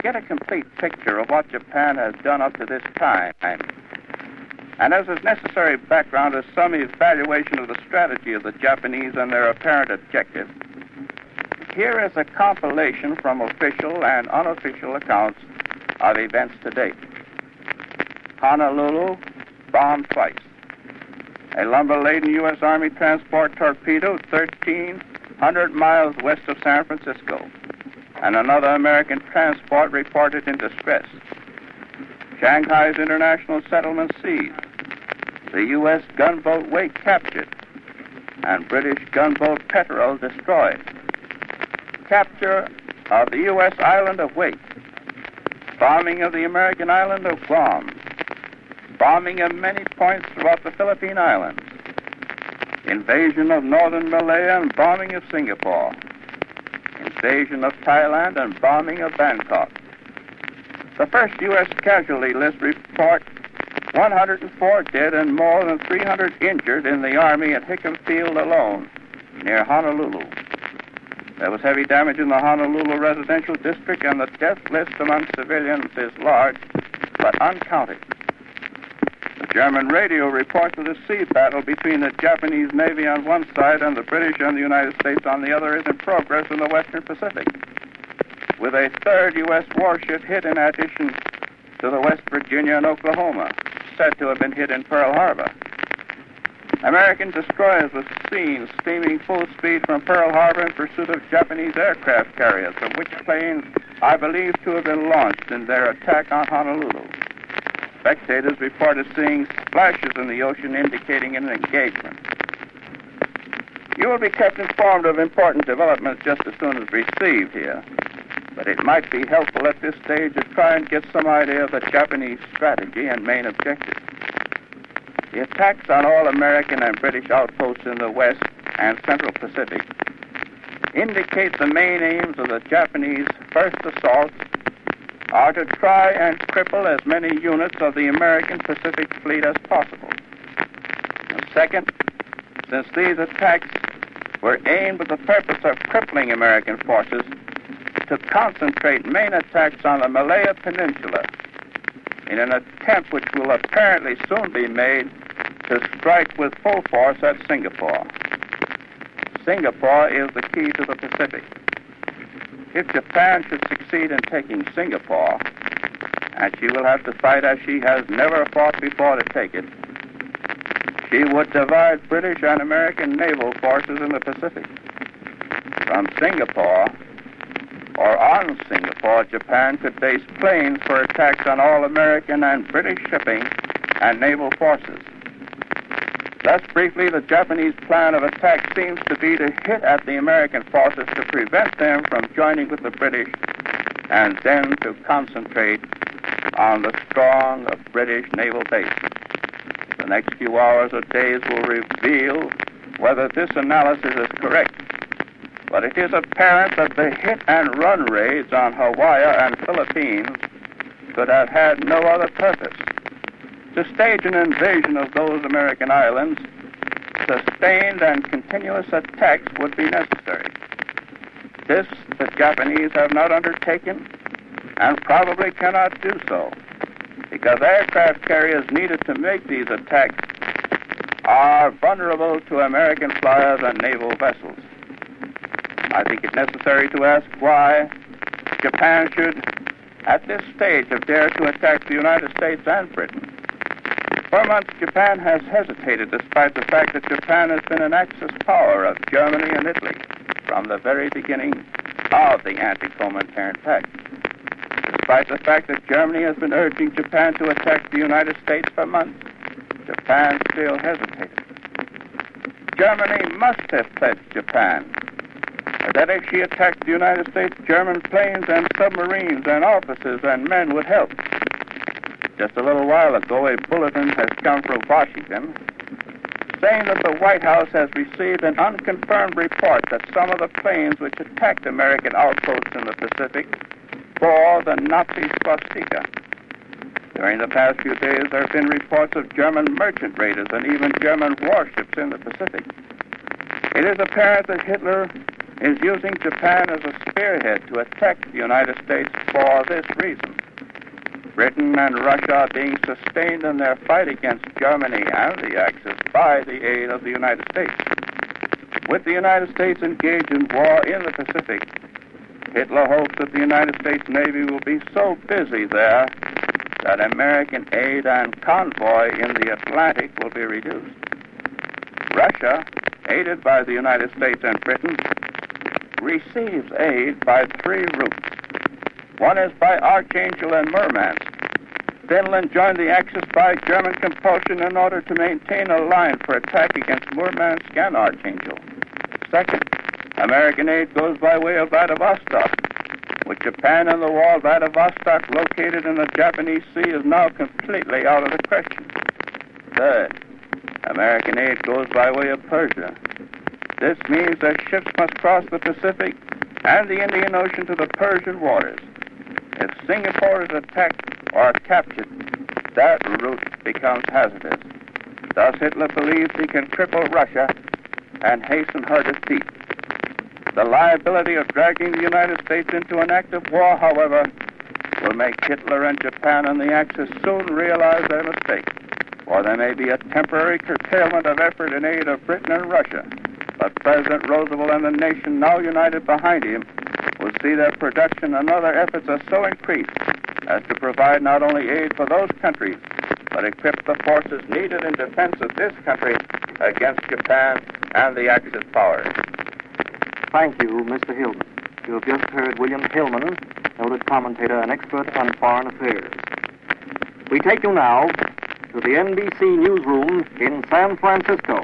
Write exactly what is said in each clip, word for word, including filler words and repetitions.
get a complete picture of what Japan has done up to this time, and as is necessary background is some evaluation of the strategy of the Japanese and their apparent objective, here is a compilation from official and unofficial accounts of events to date. Honolulu, bombed twice. A lumber-laden U S Army transport torpedoed thirteen hundred miles west of San Francisco, and another American transport reported in distress. Shanghai's international settlement seized. The U S gunboat Wake captured, and British gunboat Petrel destroyed. Capture of the U S island of Wake. Bombing of the American island of Guam. Bombing of many points throughout the Philippine Islands. Invasion of northern Malaya and bombing of Singapore. Invasion of Thailand and bombing of Bangkok. The first U S casualty list report one hundred four dead and more than three hundred injured in the Army at Hickam Field alone, near Honolulu. There was heavy damage in the Honolulu residential district, and the death list among civilians is large, but uncounted. The German radio reports of the sea battle between the Japanese Navy on one side and the British and the United States on the other is in progress in the Western Pacific, with a third U S warship hit in addition to the West Virginia and Oklahoma, said to have been hit in Pearl Harbor. American destroyers were seen steaming full speed from Pearl Harbor in pursuit of Japanese aircraft carriers, from which planes are believed to have been launched in their attack on Honolulu. Spectators reported seeing splashes in the ocean indicating an engagement. You will be kept informed of important developments just as soon as received here, but it might be helpful at this stage to try and get some idea of the Japanese strategy and main objectives. The attacks on all American and British outposts in the West and Central Pacific indicate the main aims of the Japanese first assaults are to try and cripple as many units of the American Pacific Fleet as possible. And second, since these attacks were aimed with the purpose of crippling American forces, to concentrate main attacks on the Malaya Peninsula in an attempt which will apparently soon be made to strike with full force at Singapore. Singapore is the key to the Pacific. If Japan should succeed in taking Singapore, and she will have to fight as she has never fought before to take it, she would divide British and American naval forces in the Pacific. From Singapore, or on Singapore, Japan could base planes for attacks on all American and British shipping and naval forces. Thus, briefly, the Japanese plan of attack seems to be to hit at the American forces to prevent them from joining with the British, and then to concentrate on the strong British naval base. The next few hours or days will reveal whether this analysis is correct, but it is apparent that the hit-and-run raids on Hawaii and Philippines could have had no other purpose. To stage an invasion of those American islands, sustained and continuous attacks would be necessary. This the Japanese have not undertaken and probably cannot do so, because aircraft carriers needed to make these attacks are vulnerable to American flyers and naval vessels. I think it necessary to ask why Japan should, at this stage, have dared to attack the United States and Britain. For months, Japan has hesitated, despite the fact that Japan has been an Axis power of Germany and Italy from the very beginning of the Anti-Comintern Pact. Despite the fact that Germany has been urging Japan to attack the United States for months, Japan still hesitated. Germany must have pledged Japan that if she attacked the United States, German planes and submarines and officers and men would help. Just a little while ago, a bulletin has come from Washington saying that the White House has received an unconfirmed report that some of the planes which attacked American outposts in the Pacific bore the Nazi swastika. During the past few days, there have been reports of German merchant raiders and even German warships in the Pacific. It is apparent that Hitler is using Japan as a spearhead to attack the United States for this reason. Britain and Russia are being sustained in their fight against Germany and the Axis by the aid of the United States. With the United States engaged in war in the Pacific, Hitler hopes that the United States Navy will be so busy there that American aid and convoy in the Atlantic will be reduced. Russia, aided by the United States and Britain, receives aid by three routes. One is by Archangel and Murmansk. Finland joined the Axis by German compulsion in order to maintain a line for attack against Murmansk and Archangel. Second, American aid goes by way of Vladivostok. With Japan in the war, Vladivostok, located in the Japanese Sea, is now completely out of the question. Third, American aid goes by way of Persia. This means that ships must cross the Pacific and the Indian Ocean to the Persian waters. If Singapore is attacked or captured, that route becomes hazardous. Thus, Hitler believes he can cripple Russia and hasten her defeat. The liability of dragging the United States into an active war, however, will make Hitler and Japan and the Axis soon realize their mistake, or there may be a temporary curtailment of effort in aid of Britain and Russia. But President Roosevelt and the nation now united behind him will see their production and other efforts are so increased as to provide not only aid for those countries, but equip the forces needed in defense of this country against Japan and the Axis powers. Thank you, Mister Hillman. You have just heard William Hillman, noted commentator and expert on foreign affairs. We take you now to the N B C newsroom in San Francisco.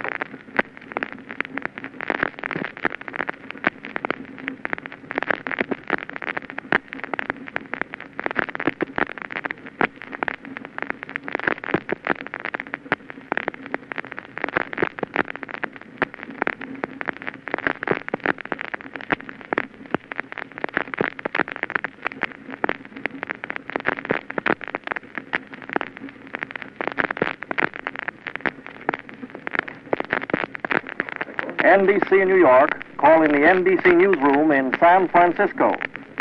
N B C in New York, calling the N B C newsroom in San Francisco.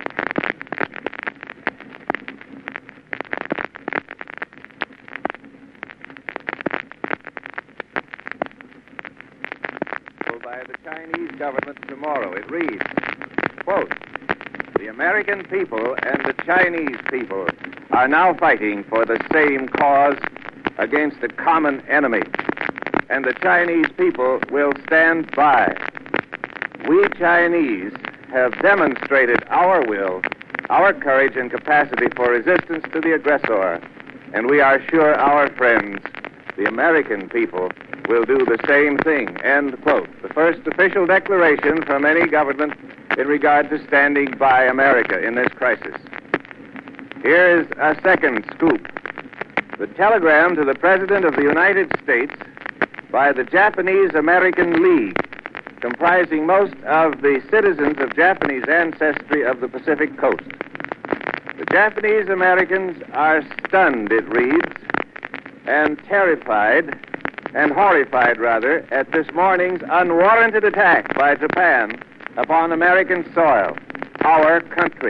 By the Chinese government tomorrow. It reads, quote, "The American people and the Chinese people are now fighting for the same cause against a common enemy, and the Chinese people will stand by. We Chinese have demonstrated our will, our courage and capacity for resistance to the aggressor, and we are sure our friends, the American people, will do the same thing," end quote. The first official declaration from any government in regard to standing by America in this crisis. Here's a second scoop. The telegram to the President of the United States by the Japanese American League, comprising most of the citizens of Japanese ancestry of the Pacific coast. The Japanese Americans are stunned, it reads, and terrified, and horrified, rather, at this morning's unwarranted attack by Japan upon American soil, our country.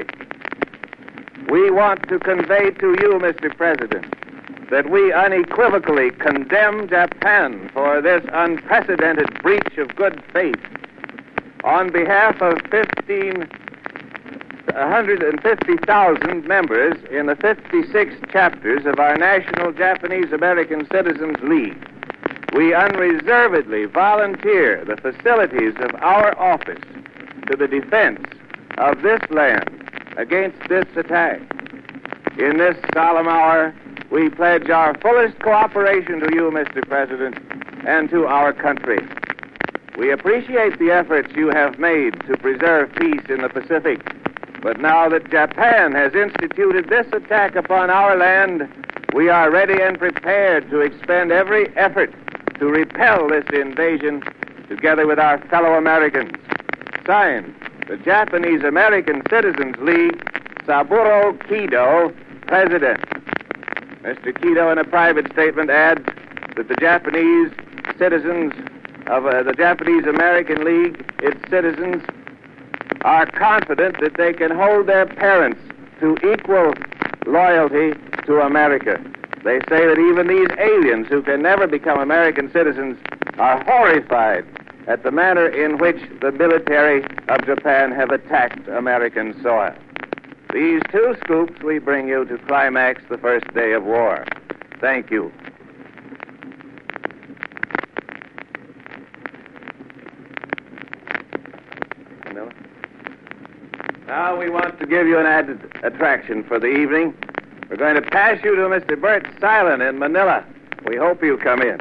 We want to convey to you, Mister President, that we unequivocally condemn Japan for this unprecedented breach of good faith. On behalf of fifteen one hundred fifty thousand members in the fifty-six chapters of our National Japanese American Citizens League, we unreservedly volunteer the facilities of our office to the defense of this land against this attack. In this solemn hour, we pledge our fullest cooperation to you, Mister President, and to our country. We appreciate the efforts you have made to preserve peace in the Pacific, but now that Japan has instituted this attack upon our land, we are ready and prepared to expend every effort to repel this invasion together with our fellow Americans. Signed, the Japanese American Citizens League, Saburo Kido, President. Mister Kido, in a private statement, adds that the Japanese citizens of uh, the Japanese American League, its citizens, are confident that they can hold their parents to equal loyalty to America. They say that even these aliens who can never become American citizens are horrified at the manner in which the military of Japan have attacked American soil. These two scoops we bring you to climax the first day of war. Thank you. Now we want to give you an added attraction for the evening. We're going to pass you to Mister Bert Silent in Manila. We hope you come in.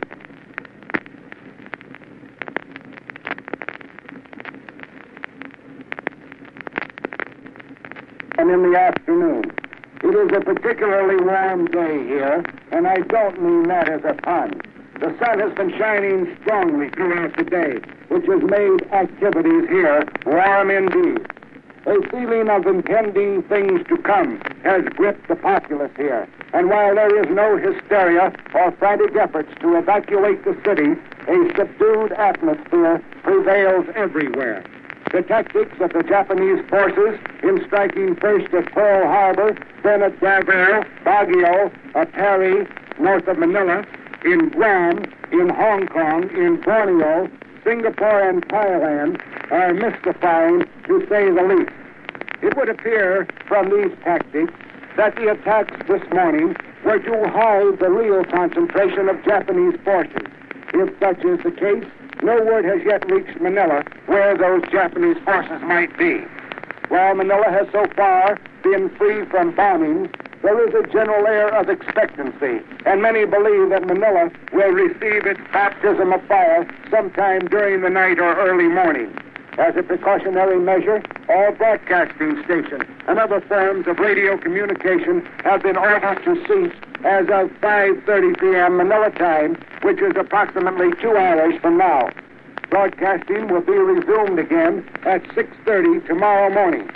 And in the afternoon. It is a particularly warm day here, and I don't mean that as a pun. The sun has been shining strongly throughout the day, which has made activities here warm indeed. A feeling of impending things to come has gripped the populace here, and while there is no hysteria or frantic efforts to evacuate the city, a subdued atmosphere prevails everywhere. The tactics of the Japanese forces in striking first at Pearl Harbor, then at Davao, Baguio, at Pari, north of Manila, in Guam, in Hong Kong, in Borneo, Singapore, and Thailand are mystifying, to say the least. It would appear from these tactics that the attacks this morning were to hide the real concentration of Japanese forces. If such is the case, no word has yet reached Manila where those Japanese forces might be. While Manila has so far been free from bombings, there is a general air of expectancy, and many believe that Manila will receive its baptism of fire sometime during the night or early morning. As a precautionary measure, all broadcasting stations and other forms of radio communication have been ordered to cease as of five thirty p.m. Manila time, which is approximately two hours from now. Broadcasting will be resumed again at six thirty tomorrow morning.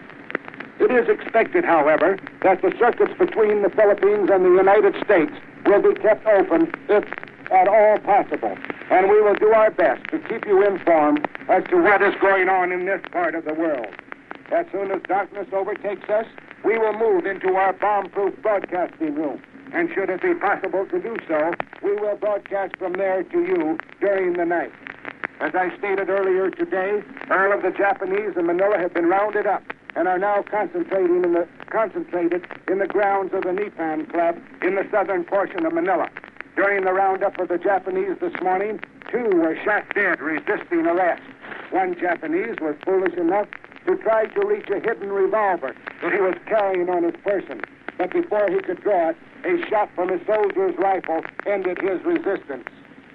It is expected, however, that the circuits between the Philippines and the United States will be kept open if at all possible, and we will do our best to keep you informed as to what is going on in this part of the world. As soon as darkness overtakes us, we will move into our bomb-proof broadcasting room, and should it be possible to do so, we will broadcast from there to you during the night. As I stated earlier today, all of the Japanese in Manila have been rounded up and are now concentrating in the, concentrated in the grounds of the Nippon Club in the southern portion of Manila. During the roundup of the Japanese this morning, two were shot dead resisting arrest. One Japanese was foolish enough to try to reach a hidden revolver that he was carrying on his person, but before he could draw it, a shot from a soldier's rifle ended his resistance.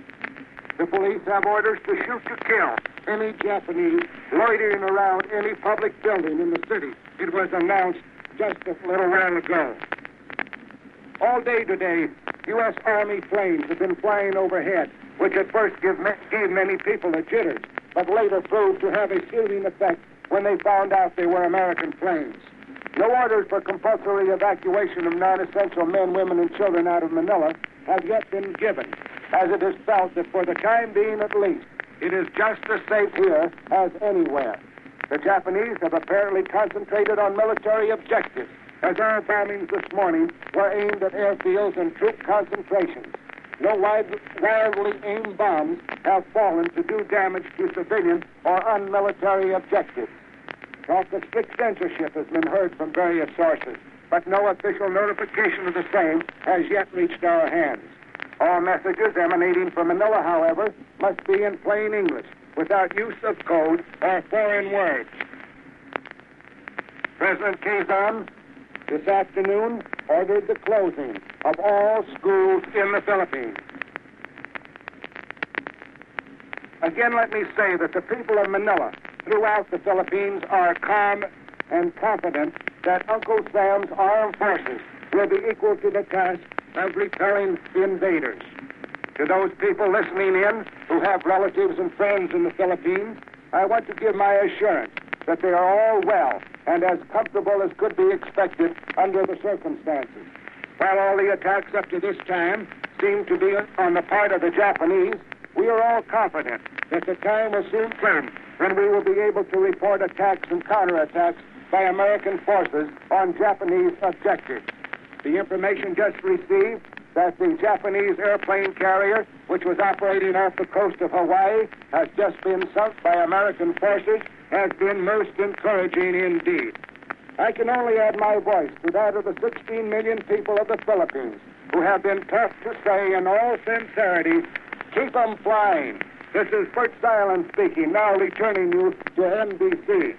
The police have orders to shoot to kill any Japanese loitering around any public building in the city. It was announced just a little while ago. All day today, U S Army planes have been flying overhead, which at first give me- gave many people the jitters, but later proved to have a soothing effect when they found out they were American planes. No orders for compulsory evacuation of non-essential men, women, and children out of Manila have yet been given, as it is felt that for the time being at least, it is just as safe here as anywhere. The Japanese have apparently concentrated on military objectives, as our bombings this morning were aimed at airfields and troop concentrations. No wide, wildly aimed bombs have fallen to do damage to civilian or unmilitary objectives. Talk of strict censorship has been heard from various sources, but no official notification of the same has yet reached our hands. All messages emanating from Manila, however, must be in plain English, without use of code or foreign words. President Quezon this afternoon ordered the closing of all schools in the Philippines. Again, let me say that the people of Manila throughout the Philippines are calm and confident that Uncle Sam's armed forces will be equal to the task of repelling the invaders. To those people listening in who have relatives and friends in the Philippines, I want to give my assurance that they are all well and as comfortable as could be expected under the circumstances. While all the attacks up to this time seem to be on the part of the Japanese, we are all confident that the time will soon come when we will be able to report attacks and counterattacks by American forces on Japanese objectives. The information just received that the Japanese airplane carrier, which was operating off the coast of Hawaii, has just been sunk by American forces, has been most encouraging indeed. I can only add my voice to that of the sixteen million people of the Philippines who have been tough to say in all sincerity, keep 'em flying. This is Bert Silen speaking, now returning you to N B C.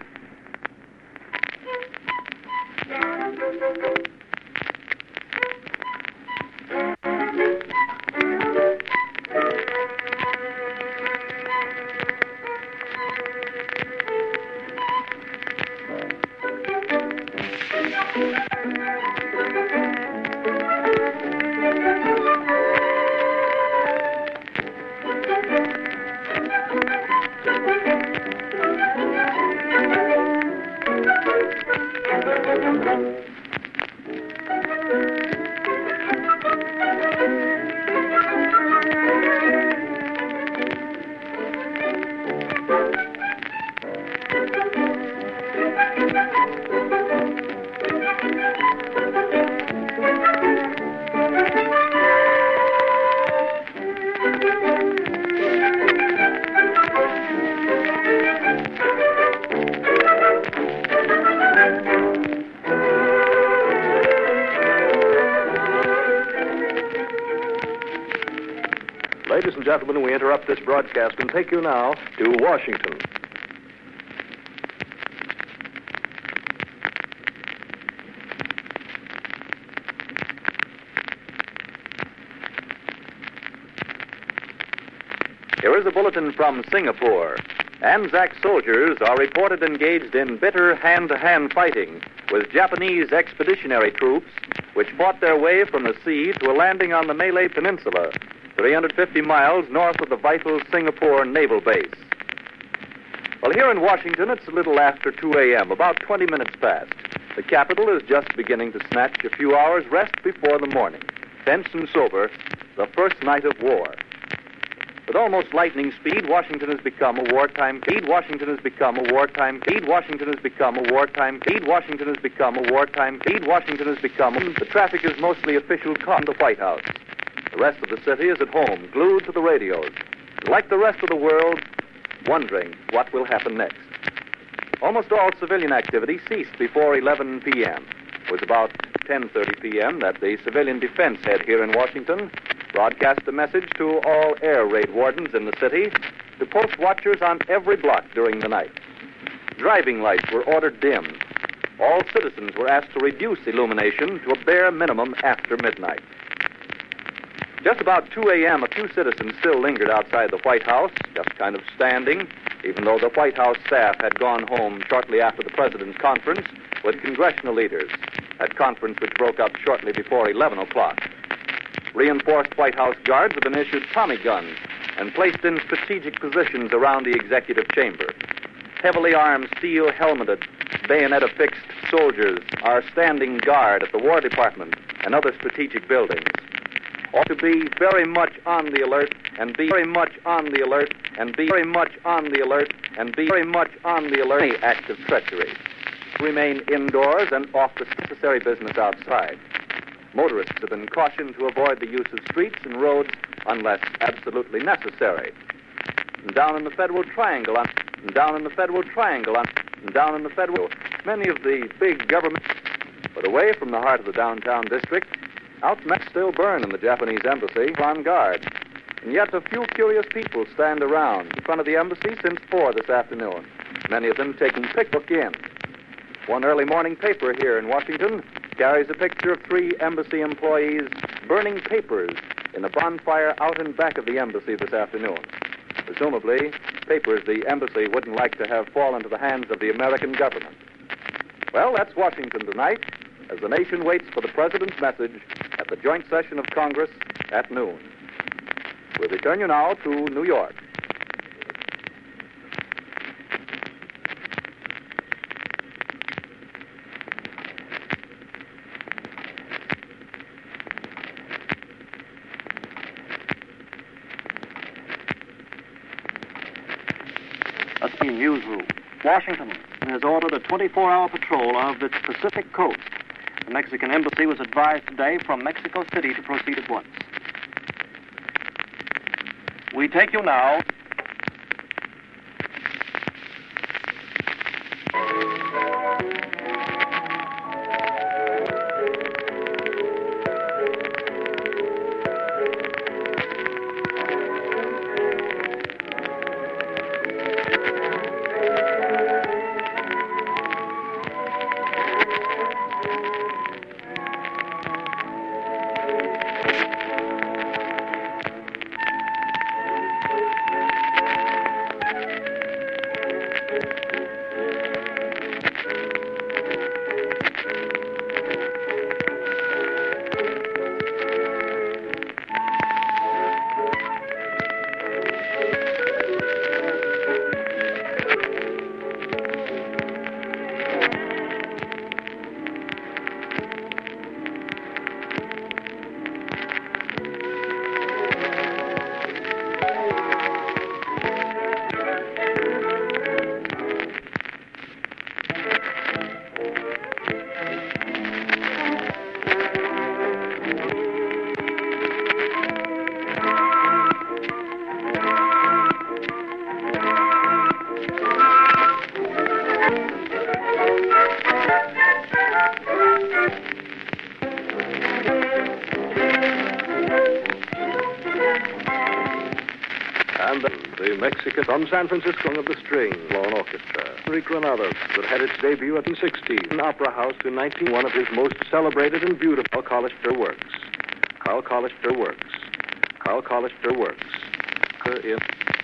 Ladies and gentlemen, we interrupt this broadcast and take you now to Washington. Here is a bulletin from Singapore. Anzac soldiers are reported engaged in bitter hand-to-hand fighting with Japanese expeditionary troops, which fought their way from the sea to a landing on the Malay Peninsula, three hundred fifty miles north of the vital Singapore Naval Base. Well, here in Washington, it's a little after two a.m., about twenty minutes past. The capital is just beginning to snatch a few hours' rest before the morning. Tense and sober, the first night of war. With almost lightning speed, Washington has become a wartime speed. Washington has become a wartime speed. Washington has become a wartime speed. Washington has become a wartime speed. Washington has become. The traffic is mostly official calm. The White House. The rest of the city is at home, glued to the radios, like the rest of the world, wondering what will happen next. Almost all civilian activity ceased before eleven p.m. It was about ten thirty p.m. that the civilian defense head here in Washington broadcast a message to all air raid wardens in the city to post watchers on every block during the night. Driving lights were ordered dimmed. All citizens were asked to reduce illumination to a bare minimum after midnight. Just about two a.m., a few citizens still lingered outside the White House, just kind of standing, even though the White House staff had gone home shortly after the president's conference with congressional leaders, that conference which broke up shortly before eleven o'clock. Reinforced White House guards have been issued Tommy guns and placed in strategic positions around the executive chamber. Heavily armed, steel-helmeted, bayonet-affixed soldiers are standing guard at the War Department and other strategic buildings. Ought to be very much on the alert and be very much on the alert and be very much on the alert and be very much on the alert. Any act of treachery. Remain indoors and off the necessary business outside. Motorists have been cautioned to avoid the use of streets and roads unless absolutely necessary. And down in the Federal Triangle, on, and down in the Federal Triangle, on, and down in the Federal, many of the big government, but away from the heart of the downtown district, outlets still burn in the Japanese embassy on guard. And yet a few curious people stand around in front of the embassy since four this afternoon, many of them taking picnic in. One early morning paper here in Washington carries a picture of three embassy employees burning papers in a bonfire out in back of the embassy this afternoon. Presumably, papers the embassy wouldn't like to have fall into the hands of the American government. Well, that's Washington tonight, as the nation waits for the president's message at the joint session of Congress at noon. We'll return you now to New York. That's the newsroom. Washington has ordered a twenty-four hour patrol of its Pacific coast. The Mexican embassy was advised today from Mexico City to proceed at once. We take you now. And the Mexican from San Francisco of the String Lawn Orchestra. Rick Granados that had its debut at sixteen in Opera House in nineteen, one of his most celebrated and beautiful Collister works. Carl Collister works. Carl Collister works. In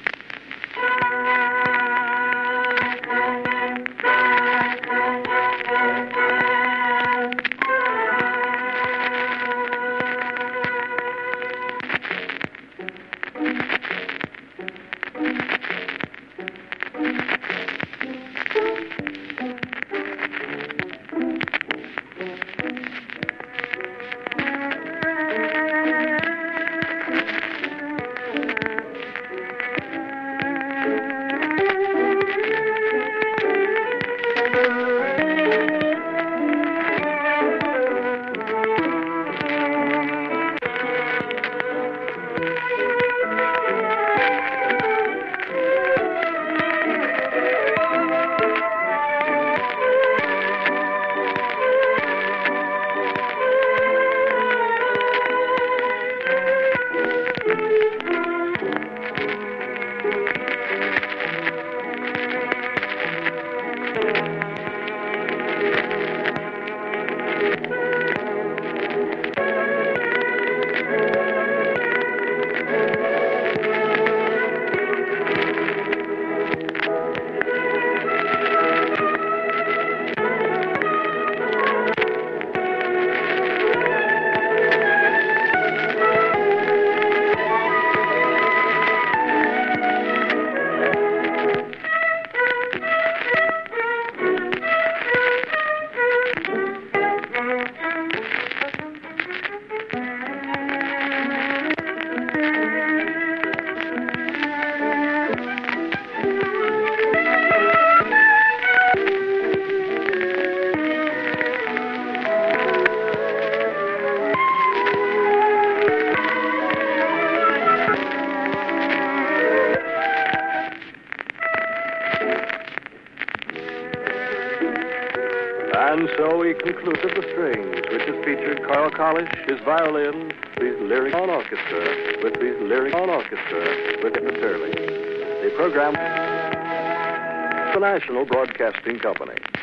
And so we concluded The Strings, which has featured Carl Collish, his violin, his lyric on orchestra, with his lyric on orchestra, with the Turley. The program, the National Broadcasting Company.